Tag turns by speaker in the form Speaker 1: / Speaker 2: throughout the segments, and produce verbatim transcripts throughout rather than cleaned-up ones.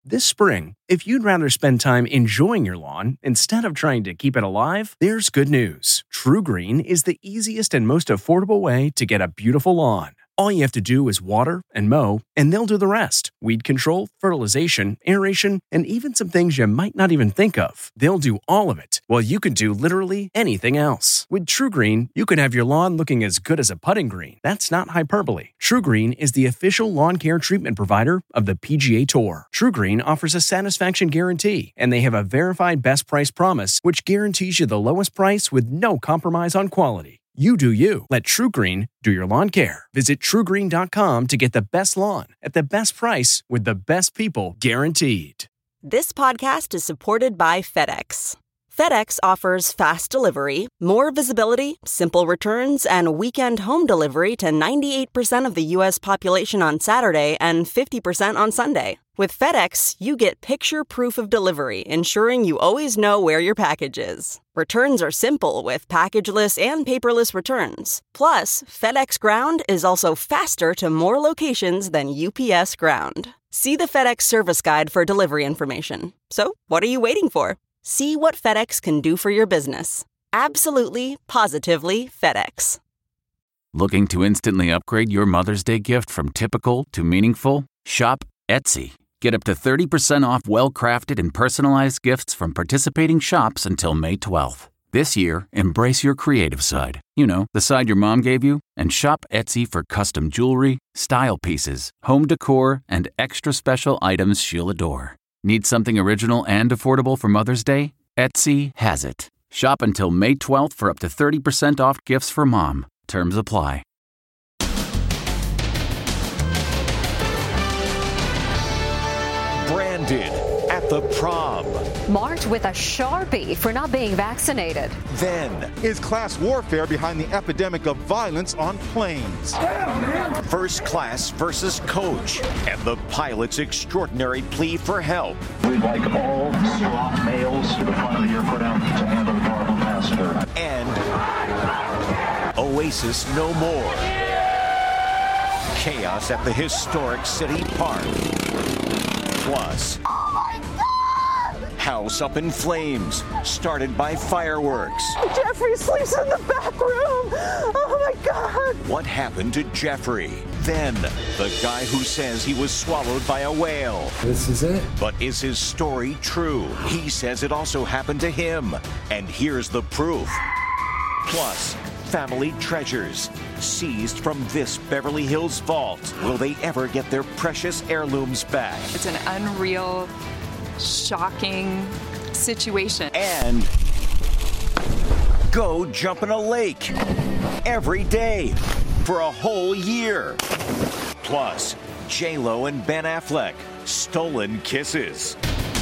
Speaker 1: This spring, if you'd rather spend time enjoying your lawn instead of trying to keep it alive, there's good news. TruGreen is the easiest and most affordable way to get a beautiful lawn. All you have to do is water and mow, and they'll do the rest. Weed control, fertilization, aeration, and even some things you might not even think of. They'll do all of it, while you can do literally anything else. With TruGreen, you can have your lawn looking as good as a putting green. That's not hyperbole. TruGreen is the official lawn care treatment provider of the P G A Tour. TruGreen offers a satisfaction guarantee, and they have a verified best price promise, which guarantees you the lowest price with no compromise on quality. You do you. Let TruGreen do your lawn care. Visit True Green dot com to get the best lawn at the best price with the best people guaranteed.
Speaker 2: This podcast is supported by FedEx. FedEx offers fast delivery, more visibility, simple returns, and weekend home delivery to ninety-eight percent of the U S population on Saturday and fifty percent on Sunday. With FedEx, you get picture proof of delivery, ensuring you always know where your package is. Returns are simple with packageless and paperless returns. Plus, FedEx Ground is also faster to more locations than U P S Ground. See the FedEx service guide for delivery information. So, what are you waiting for? See what FedEx can do for your business. Absolutely, positively FedEx.
Speaker 3: Looking to instantly upgrade your Mother's Day gift from typical to meaningful? Shop Etsy. Get up to thirty percent off well-crafted and personalized gifts from participating shops until May twelfth. This year, embrace your creative side. You know, the side your mom gave you. And shop Etsy for custom jewelry, style pieces, home decor, and extra special items she'll adore. Need something original and affordable for Mother's Day? Etsy has it. Shop until May twelfth for up to thirty percent off gifts for mom. Terms apply.
Speaker 4: Branded at the prom.
Speaker 5: Marked with a Sharpie for not being vaccinated.
Speaker 4: Then
Speaker 6: is class warfare behind the epidemic of violence on planes.
Speaker 4: Damn, first class versus coach, and the pilot's extraordinary plea for help.
Speaker 7: We'd like all SWAT males to the front of the airport out to handle the problem faster.
Speaker 4: And Oasis No More. Chaos at the historic City Park. Plus,
Speaker 8: oh my God!
Speaker 4: House Up in Flames, started by fireworks.
Speaker 8: Jeffrey sleeps in the back room. Oh my God!
Speaker 4: What happened to Jeffrey? Then, the guy who says he was swallowed by a whale.
Speaker 9: This is it.
Speaker 4: But is his story true? He says it also happened to him. And here's the proof. Plus, family treasures seized from this Beverly Hills vault. Will they ever get their precious heirlooms back?
Speaker 10: It's an unreal, shocking situation.
Speaker 4: And go jump in a lake every day for a whole year. Plus, J-Lo and Ben Affleck, stolen kisses.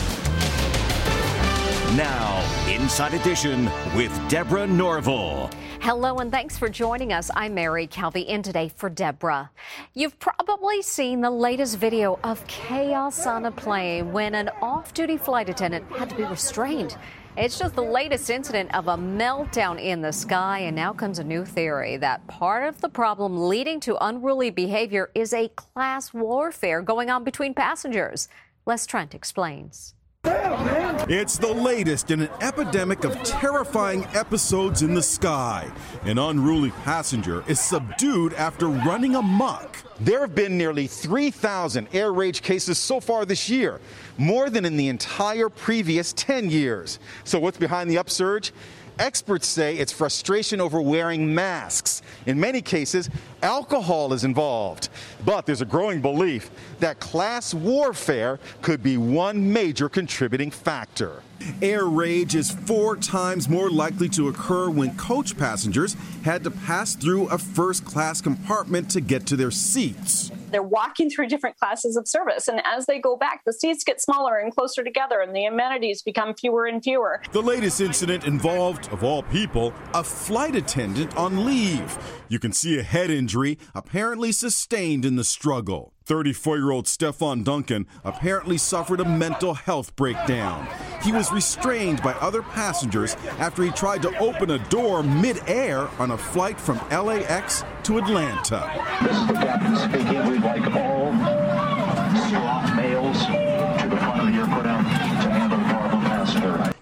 Speaker 4: Now, Inside Edition with Deborah Norville.
Speaker 5: Hello and thanks for joining us. I'm Mary Calvi in today for Deborah. You've probably seen the latest video of chaos on a plane when an off-duty flight attendant had to be restrained. It's just the latest incident of a meltdown in the sky, and now comes a new theory that part of the problem leading to unruly behavior is a class warfare going on between passengers. Les Trent explains.
Speaker 11: It's the latest in an epidemic of terrifying episodes in the sky. An unruly passenger is subdued after running amok.
Speaker 6: There have been nearly three thousand air rage cases so far this year, more than in the entire previous ten years. So what's behind the upsurge? Experts say it's frustration over wearing masks. In many cases, alcohol is involved. But there's a growing belief that class warfare could be one major contributing factor.
Speaker 11: Air rage is four times more likely to occur when coach passengers had to pass through a first-class compartment to get to their seats.
Speaker 12: They're walking through different classes of service, and as they go back, the seats get smaller and closer together, and the amenities become fewer and fewer.
Speaker 11: The latest incident involved, of all people, a flight attendant on leave. You can see a head injury apparently sustained in the struggle. thirty-four-year-old Stefan Duncan apparently suffered a mental health breakdown. He was restrained by other passengers after he tried to open a door mid-air on a flight from L A X to Atlanta.
Speaker 7: This is the captain speaking. We'd like all SWAT males to the front of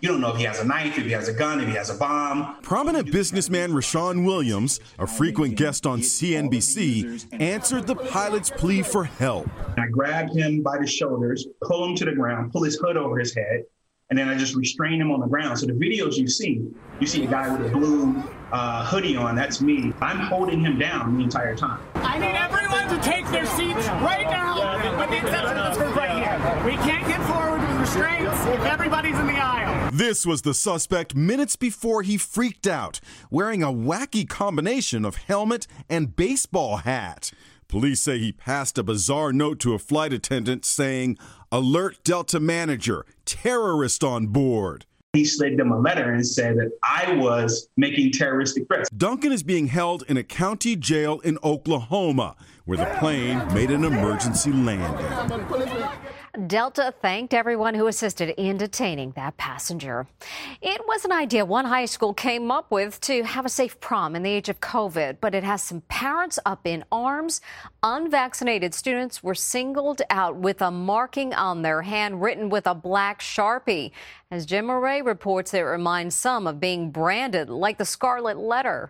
Speaker 9: You don't know if he has a knife, if he has a gun, if he has a bomb.
Speaker 11: Prominent businessman Rashawn Williams, a frequent guest on C N B C, answered the pilot's plea for help.
Speaker 9: I grabbed him by the shoulders, pull him to the ground, pull his hood over his head, and then I just restrained him on the ground. So the videos you see, you see a guy with a blue uh, hoodie on, that's me. I'm holding him down the entire time.
Speaker 13: I need everyone to take their seats right now, with the exception of this group right here. We can't get forward with restraints if everybody's in the aisle.
Speaker 11: This was the suspect minutes before he freaked out, wearing a wacky combination of helmet and baseball hat. Police say he passed a bizarre note to a flight attendant saying, "Alert Delta manager, terrorist on board."
Speaker 9: He slid them a letter and said that I was making terroristic threats.
Speaker 11: Duncan is being held in a county jail in Oklahoma, where the plane made an emergency landing.
Speaker 5: Delta thanked everyone who assisted in detaining that passenger. It was an idea one high school came up with to have a safe prom in the age of COVID, but it has some parents up in arms. Unvaccinated students were singled out with a marking on their hand written with a black Sharpie. As Jim Murray reports, it reminds some of being branded like the Scarlet Letter.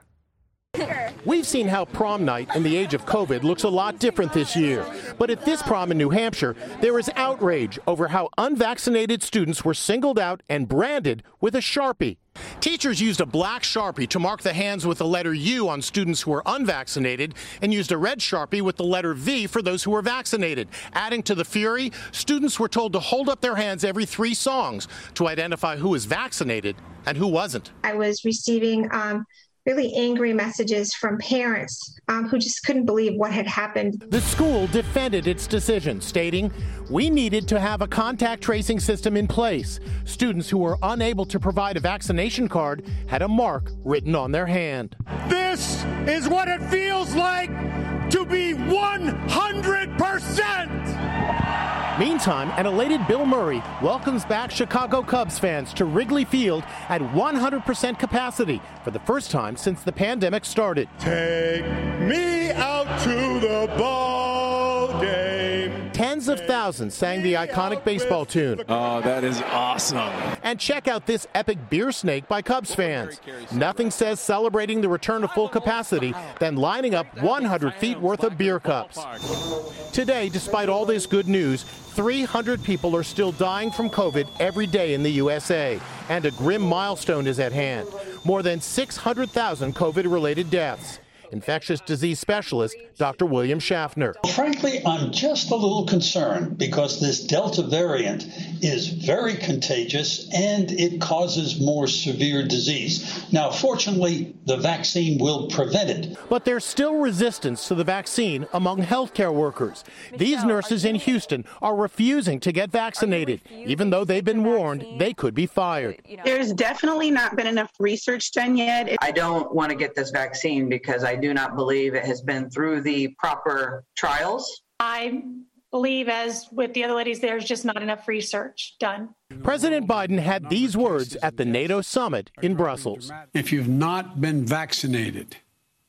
Speaker 14: We've seen how prom night in the age of COVID looks a lot different this year. But at this prom in New Hampshire, there is outrage over how unvaccinated students were singled out and branded with a Sharpie. Teachers used a black Sharpie to mark the hands with the letter U on students who were unvaccinated and used a red Sharpie with the letter V for those who were vaccinated. Adding to the fury, students were told to hold up their hands every three songs to identify who was vaccinated and who wasn't.
Speaker 15: I was receiving um, really angry messages from parents um, who just couldn't believe what had happened.
Speaker 14: The school defended its decision, stating, "We needed to have a contact tracing system in place. Students who were unable to provide a vaccination card had a mark written on their hand."
Speaker 16: This is what it feels like to be one hundred percent.
Speaker 14: Meantime, an elated Bill Murray welcomes back Chicago Cubs fans to Wrigley Field at one hundred percent capacity for the first time since the pandemic started.
Speaker 16: Take me out to the ball game.
Speaker 14: Tens of thousands sang the iconic baseball tune.
Speaker 17: Oh, that is awesome.
Speaker 14: And check out this epic beer snake by Cubs fans. Nothing says celebrating the return of full capacity than lining up one hundred feet worth of beer cups. Today, despite all this good news, three hundred people are still dying from COVID every day in the U S A, and a grim milestone is at hand. More than six hundred thousand COVID-related deaths. Infectious disease specialist Doctor William Schaffner.
Speaker 18: Frankly, I'm just a little concerned because this Delta variant is very contagious and it causes more severe disease. Now, fortunately, the vaccine will prevent it.
Speaker 14: But there's still resistance to the vaccine among healthcare workers. These nurses in Houston are refusing to get vaccinated, even though they've been warned they could be fired.
Speaker 19: There's definitely not been enough research done yet.
Speaker 20: I don't want to get this vaccine because I do not believe it has been through the proper trials.
Speaker 21: I believe, as with the other ladies, there's just not enough research done.
Speaker 14: President Biden had these words at the NATO summit in Brussels.
Speaker 22: If you've not been vaccinated,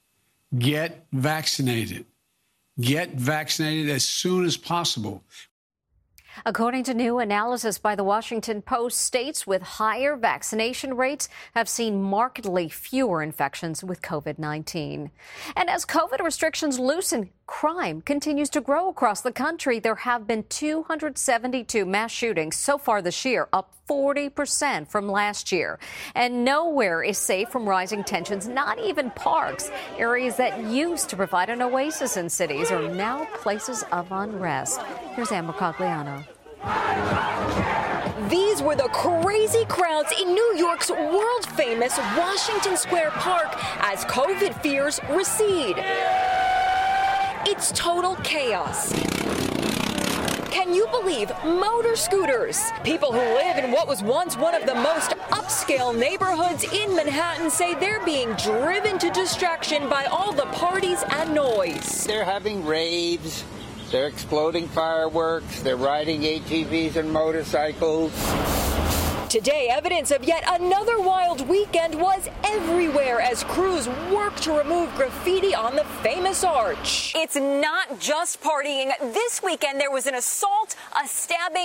Speaker 22: get vaccinated. Get vaccinated as soon as possible.
Speaker 5: According to new analysis by the Washington Post, states with higher vaccination rates have seen markedly fewer infections with COVID nineteen. And as COVID restrictions loosen, crime continues to grow across the country. There have been two hundred seventy-two mass shootings so far this year, up forty percent from last year. And nowhere is safe from rising tensions, not even parks. Areas that used to provide an oasis in cities are now places of unrest. Here's Amber Cogliano.
Speaker 23: These were the crazy crowds in New York's world-famous Washington Square Park as COVID fears recede. It's total chaos. Can you believe motor scooters? People who live in what was once one of the most upscale neighborhoods in Manhattan say they're being driven to distraction by all the parties and noise.
Speaker 24: They're having raves. They're exploding fireworks. They're riding A T Vs and motorcycles.
Speaker 23: Today, evidence of yet another wild weekend was everywhere as crews worked to remove graffiti on the famous arch. It's not just partying. This weekend, there was an assault, a stabbing,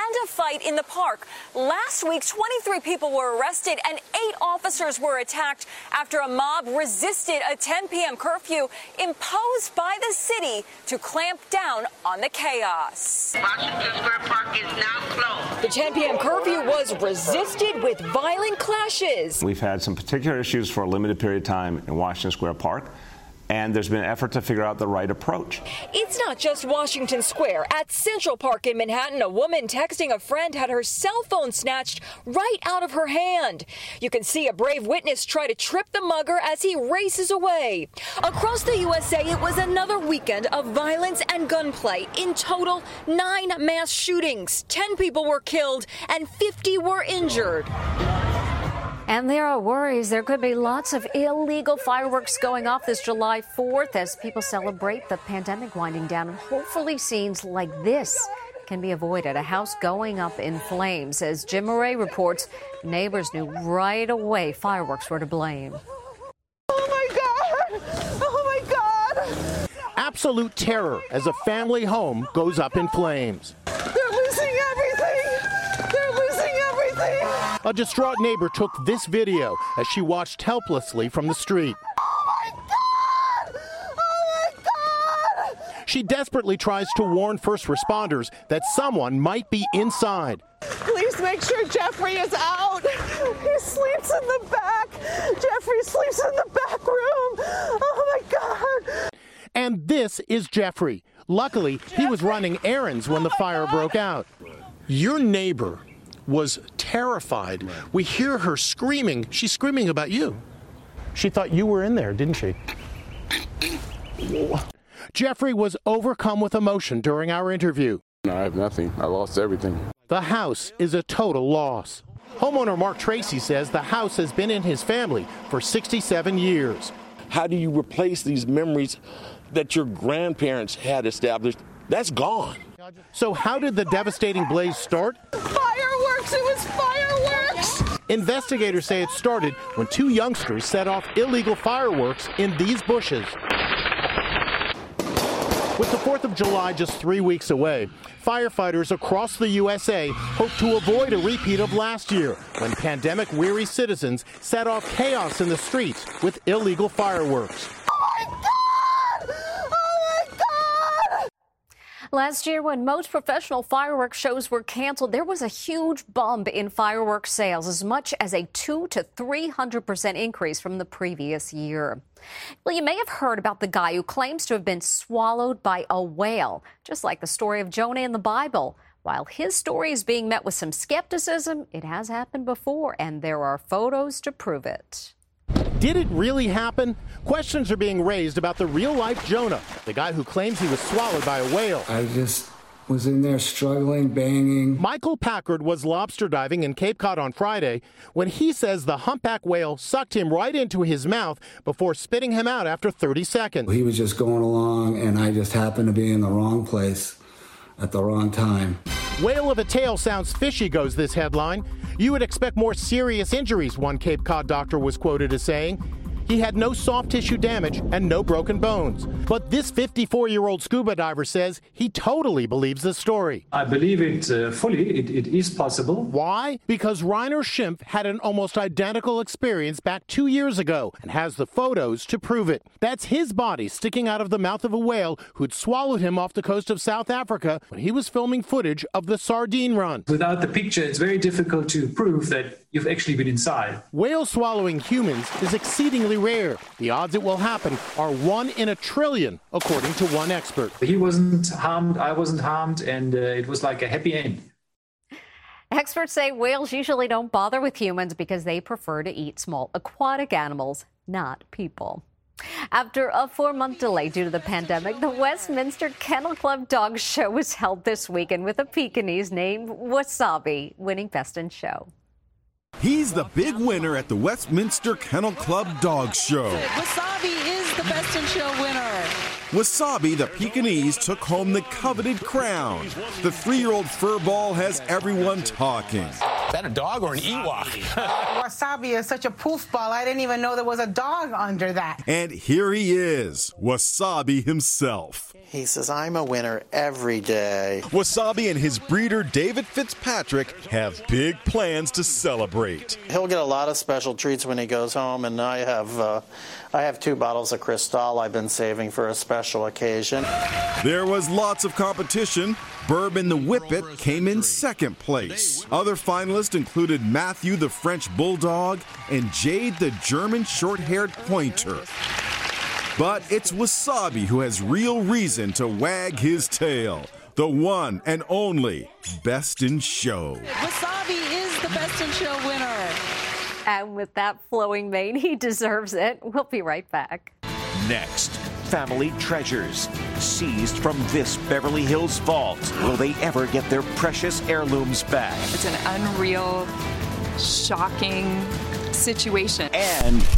Speaker 23: a fight in the park. Last week, twenty-three people were arrested and eight officers were attacked after a mob resisted a ten p.m. curfew imposed by the city to clamp down on the chaos.
Speaker 1: Washington Square Park is now closed.
Speaker 23: The ten p.m. curfew was resisted with violent clashes.
Speaker 2: We've had some particular issues for a limited period of time in Washington Square Park, and there's been an effort to figure out the right approach.
Speaker 23: It's not just Washington Square. At Central Park in Manhattan, a woman texting a friend had her cell phone snatched right out of her hand. You can see a brave witness try to trip the mugger as he races away. Across the U S A, it was another weekend of violence and gunplay. In total, nine mass shootings. Ten people were killed and fifty were injured.
Speaker 5: And there are worries there could be lots of illegal fireworks going off this July fourth as people celebrate the pandemic winding down. And hopefully scenes like this can be avoided. A house going up in flames. As Jim Murray reports, neighbors knew right away fireworks were to blame.
Speaker 8: Oh, my God! Oh, my God!
Speaker 14: Absolute terror as a family home goes up in flames.
Speaker 8: They're losing everything! They're losing everything!
Speaker 14: A distraught neighbor took this video as she watched helplessly from the street.
Speaker 8: Oh, my God! Oh, my God!
Speaker 14: She desperately tries to warn first responders that someone might be inside.
Speaker 8: Please make sure Jeffrey is out. He sleeps in the back. Jeffrey sleeps in the back room. Oh, my God.
Speaker 14: And this is Jeffrey. Luckily, Jeffrey. He was running errands when oh the fire God. broke out.
Speaker 3: Your neighbor was terrified. We hear her screaming. She's screaming about you.
Speaker 14: She thought you were in there, didn't she? Jeffrey was overcome with emotion during our interview.
Speaker 17: No, I have nothing. I lost everything.
Speaker 14: The house is a total loss. Homeowner Mark Tracy says the house has been in his family for sixty-seven years.
Speaker 25: How do you replace these memories that your grandparents had established? That's gone.
Speaker 14: So how did the devastating blaze start?
Speaker 8: Fireworks! It was fireworks!
Speaker 14: Investigators say it started when two youngsters set off illegal fireworks in these bushes. With the fourth of July just three weeks away, firefighters across the U S A hope to avoid a repeat of last year when pandemic-weary citizens set off chaos in the streets with illegal fireworks.
Speaker 5: Last year, when most professional fireworks shows were canceled, there was a huge bump in fireworks sales, as much as a two to three hundred percent increase from the previous year. Well, you may have heard about the guy who claims to have been swallowed by a whale, just like the story of Jonah in the Bible. While his story is being met with some skepticism, it has happened before, and there are photos to prove it.
Speaker 14: Did it really happen? Questions are being raised about the real-life Jonah, the guy who claims he was swallowed by a whale.
Speaker 26: I just was in there struggling, banging.
Speaker 14: Michael Packard was lobster diving in Cape Cod on Friday when he says the humpback whale sucked him right into his mouth before spitting him out after thirty seconds.
Speaker 26: He was just going along, and I just happened to be in the wrong place at the wrong time.
Speaker 14: Whale of a tail sounds fishy, goes this headline. You would expect more serious injuries, one Cape Cod doctor was quoted as saying. He had no soft tissue damage and no broken bones. But this fifty-four-year-old scuba diver says he totally believes the story.
Speaker 27: I believe it uh, fully. It, it is possible.
Speaker 14: Why? Because Reiner Schimpf had an almost identical experience back two years ago and has the photos to prove it. That's his body sticking out of the mouth of a whale who'd swallowed him off the coast of South Africa when he was filming footage of the sardine run.
Speaker 27: Without the picture, it's very difficult to prove that you've actually been inside.
Speaker 14: Whale swallowing humans is exceedingly rare. The odds it will happen are one in a trillion, according to one expert.
Speaker 27: He wasn't harmed, I wasn't harmed, and uh, it was like a happy end.
Speaker 5: Experts say whales usually don't bother with humans because they prefer to eat small aquatic animals, not people. After a four-month delay due to the pandemic, the Westminster Kennel Club Dog Show was held this weekend with a Pekingese named Wasabi winning Best in Show.
Speaker 11: He's the big winner at the Westminster Kennel Club Dog Show.
Speaker 28: Wasabi is the Best in Show winner.
Speaker 11: Wasabi, the Pekingese, took home the coveted crown. The three-year-old furball has everyone talking.
Speaker 4: that a dog or an Ewok?
Speaker 6: Wasabi is such a poof ball. I didn't even know there was a dog under that.
Speaker 11: And here he is, Wasabi himself.
Speaker 7: He says, I'm a winner every day.
Speaker 11: Wasabi and his breeder, David Fitzpatrick, have big plans to celebrate.
Speaker 7: He'll get a lot of special treats when he goes home, and I have uh, I have two bottles of Cristal I've been saving for a special occasion.
Speaker 11: There was lots of competition. Bourbon the Whippet came in second place. Other finalists included Matthew the French Bulldog and Jade the German short-haired pointer. But it's Wasabi who has real reason to wag his tail. The one and only Best in Show.
Speaker 28: Wasabi is the Best in Show winner.
Speaker 5: And with that flowing mane, he deserves it. We'll be right back.
Speaker 9: Next, family treasures seized from this Beverly Hills vault. Will they ever get their precious heirlooms back?
Speaker 10: It's an unreal, shocking situation.
Speaker 9: And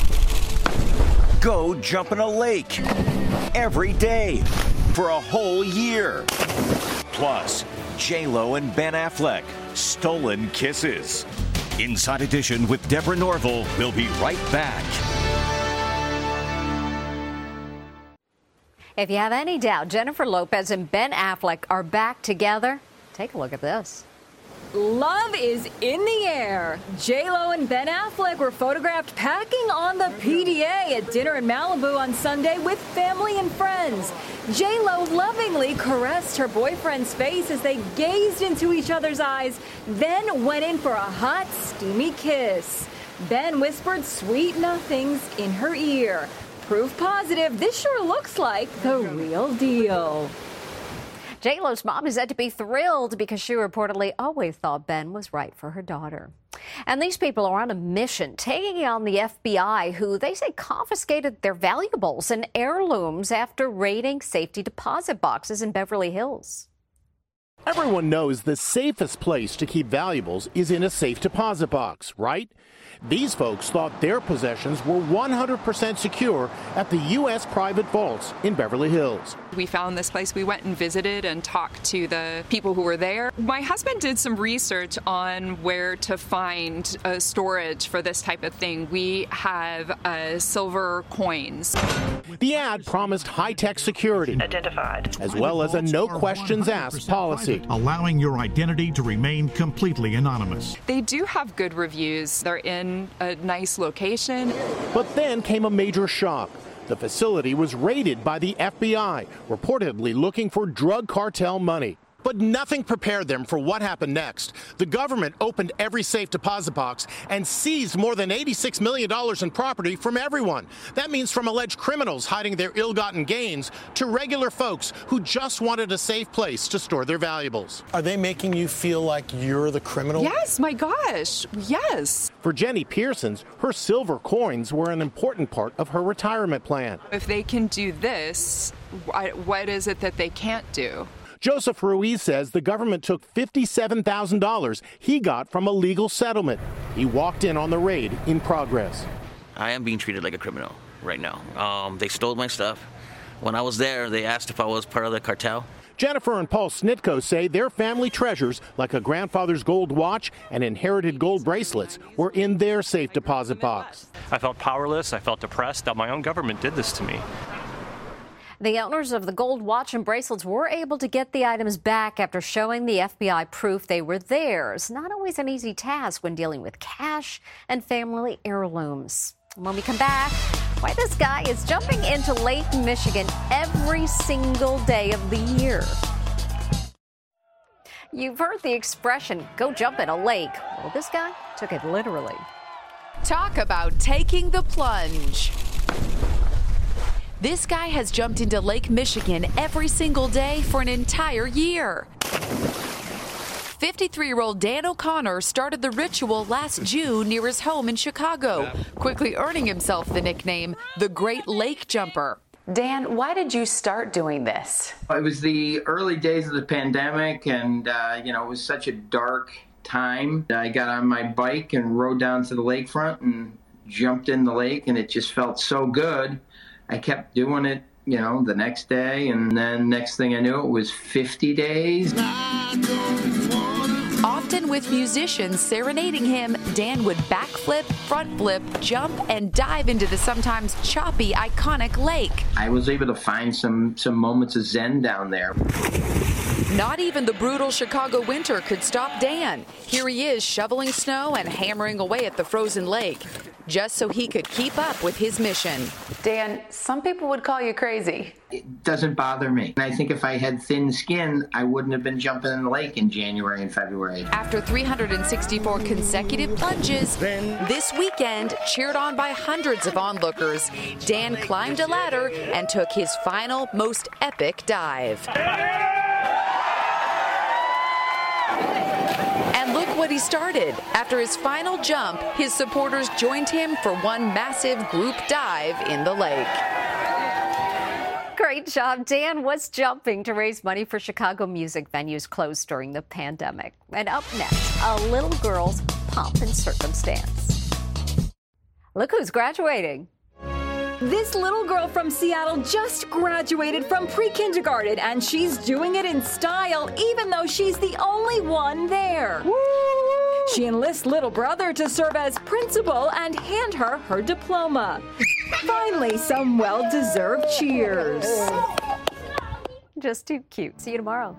Speaker 9: go jump in a lake every day for a whole year. Plus, J-Lo and Ben Affleck, stolen kisses. Inside Edition with Deborah Norville. We'll be right back.
Speaker 5: If you have any doubt, Jennifer Lopez and Ben Affleck are back together, take a look at this.
Speaker 23: Love is in the air. J-Lo and Ben Affleck were photographed packing on the P D A at dinner in Malibu on Sunday with family and friends. J-Lo lovingly caressed her boyfriend's face as they gazed into each other's eyes, then went in for a hot, steamy kiss. Ben whispered sweet nothings in her ear. Proof positive, this sure looks like the real deal.
Speaker 5: J-Lo's mom is said to be thrilled because she reportedly always thought Ben was right for her daughter. And these people are on a mission, taking on the F B I, who they say confiscated their valuables and heirlooms after raiding safety deposit boxes in Beverly Hills.
Speaker 14: Everyone knows the safest place to keep valuables is in a safe deposit box, right? These folks thought their possessions were one hundred percent secure at the U S private vaults in Beverly Hills.
Speaker 10: We found this place. We went and visited and talked to the people who were there. My husband did some research on where to find uh, storage for this type of thing. We have uh, silver coins.
Speaker 14: The ad promised high-tech security,
Speaker 12: identified,
Speaker 14: as well as a no questions asked policy,
Speaker 12: allowing your identity to remain completely anonymous.
Speaker 10: They do have good reviews. They're in a nice location.
Speaker 14: But then came a major shock. The facility was raided by the F B I, reportedly looking for drug cartel money. But nothing prepared them for what happened next. The government opened every safe deposit box and seized more than eighty-six million dollars in property from everyone. That means from alleged criminals hiding their ill-gotten gains to regular folks who just wanted a safe place to store their valuables.
Speaker 3: Are they making you feel like you're the criminal?
Speaker 10: Yes, my gosh, yes.
Speaker 14: For Jenny Pearsons, her silver coins were an important part of her retirement plan.
Speaker 10: If they can do this, what is it that they can't do?
Speaker 14: Joseph Ruiz says the government took fifty-seven thousand dollars he got from a legal settlement. He walked in on the raid in progress.
Speaker 13: I am being treated like a criminal right now. Um, they stole my stuff. When I was there, they asked if I was part of the cartel.
Speaker 14: Jennifer and Paul Snitko say their family treasures, like a grandfather's gold watch and inherited gold bracelets, were in their safe deposit box.
Speaker 15: I felt powerless. I felt depressed that my own government did this to me.
Speaker 5: The owners of the gold watch and bracelets were able to get the items back after showing the F B I proof they were theirs. Not always an easy task when dealing with cash and family heirlooms. When we come back, why this guy is jumping into Lake Michigan every single day of the year. You've heard the expression, go jump in a lake. Well, this guy took it literally.
Speaker 29: Talk about taking the plunge. This guy has jumped into Lake Michigan every single day for an entire year. fifty-three-year-old Dan O'Connor started the ritual last June near his home in Chicago, quickly earning himself the nickname, the Great Lake Jumper.
Speaker 30: Dan, why did you start doing this?
Speaker 31: It was the early days of the pandemic, and, uh, you know, it was such a dark time. I got on my bike and rode down to the lakefront and jumped in the lake, and it just felt so good. I kept doing it, you know, the next day, and then next thing I knew, it was fifty days.
Speaker 29: Often Even with musicians serenading him, Dan would backflip, front flip, jump, and dive into the sometimes choppy, iconic lake.
Speaker 31: I was able to find some, some moments of zen down there.
Speaker 29: Not even the brutal Chicago winter could stop Dan. Here he is shoveling snow and hammering away at the frozen lake, just so he could keep up with his mission.
Speaker 30: Dan, some people would call you crazy.
Speaker 31: It doesn't bother me. And I think if I had thin skin, I wouldn't have been jumping in the lake in January and February.
Speaker 29: After three hundred sixty-four consecutive plunges, this weekend, cheered on by hundreds of onlookers, Dan climbed a ladder and took his final, most epic dive. And look what he started. After his final jump, his supporters joined him for one massive group dive in the lake.
Speaker 5: Great job. Dan was jumping to raise money for Chicago music venues closed during the pandemic. And up next, a little girl's pomp and circumstance. Look who's graduating.
Speaker 1: This little girl from Seattle just graduated from pre-kindergarten, and she's doing it in style, even though she's the only one there. Woo! She enlists little brother to serve as principal and hand her her diploma. Finally, some well-deserved cheers.
Speaker 5: Just too cute. See you tomorrow.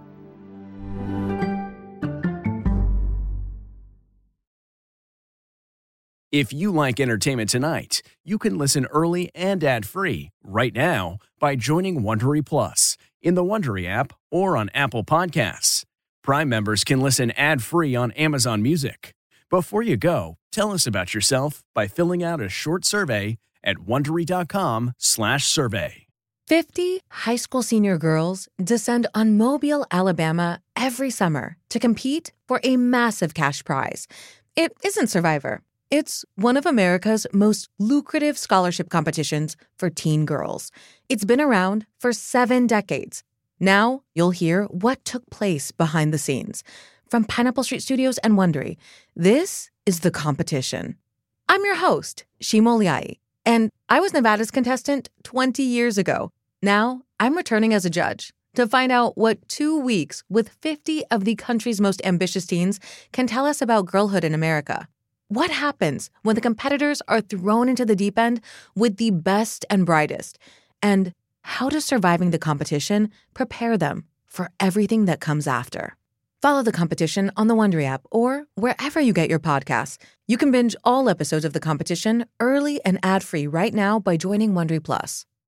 Speaker 2: If you like Entertainment Tonight, you can listen early and ad-free right now by joining Wondery Plus in the Wondery app or on Apple Podcasts. Prime members can listen ad-free on Amazon Music. Before you go, tell us about yourself by filling out a short survey at Wondery.com slash survey.
Speaker 4: fifty high school senior girls descend on Mobile, Alabama every summer to compete for a massive cash prize. It isn't Survivor. It's one of America's most lucrative scholarship competitions for teen girls. It's been around for seven decades. Now you'll hear what took place behind the scenes. From Pineapple Street Studios and Wondery, this is The Competition. I'm your host, Shimo Liai, and I was Nevada's contestant twenty years ago. Now I'm returning as a judge to find out what two weeks with fifty of the country's most ambitious teens can tell us about girlhood in America. What happens when the competitors are thrown into the deep end with the best and brightest? And how does surviving the competition prepare them for everything that comes after? Follow The Competition on the Wondery app or wherever you get your podcasts. You can binge all episodes of The Competition early and ad-free right now by joining Wondery Plus.